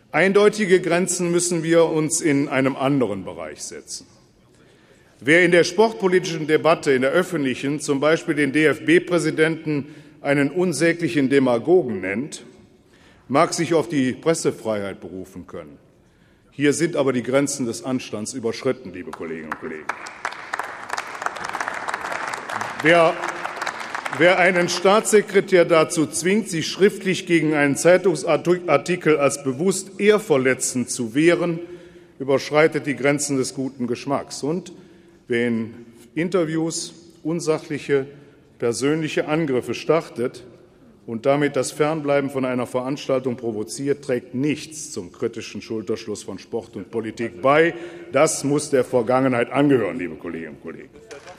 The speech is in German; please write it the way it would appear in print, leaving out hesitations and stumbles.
Eindeutige Grenzen müssen wir uns in einem anderen Bereich setzen. Wer in der sportpolitischen Debatte, in der öffentlichen, zum Beispiel den DFB-Präsidenten einen unsäglichen Demagogen nennt, mag sich auf die Pressefreiheit berufen können. Hier sind aber die Grenzen des Anstands überschritten, liebe Kolleginnen und Kollegen. Wer einen Staatssekretär dazu zwingt, sich schriftlich gegen einen Zeitungsartikel als bewusst ehrverletzend zu wehren, überschreitet die Grenzen des guten Geschmacks. Und wer in Interviews unsachliche, persönliche Angriffe startet und damit das Fernbleiben von einer Veranstaltung provoziert, trägt nichts zum kritischen Schulterschluss von Sport und Politik bei. Das muss der Vergangenheit angehören, liebe Kolleginnen und Kollegen.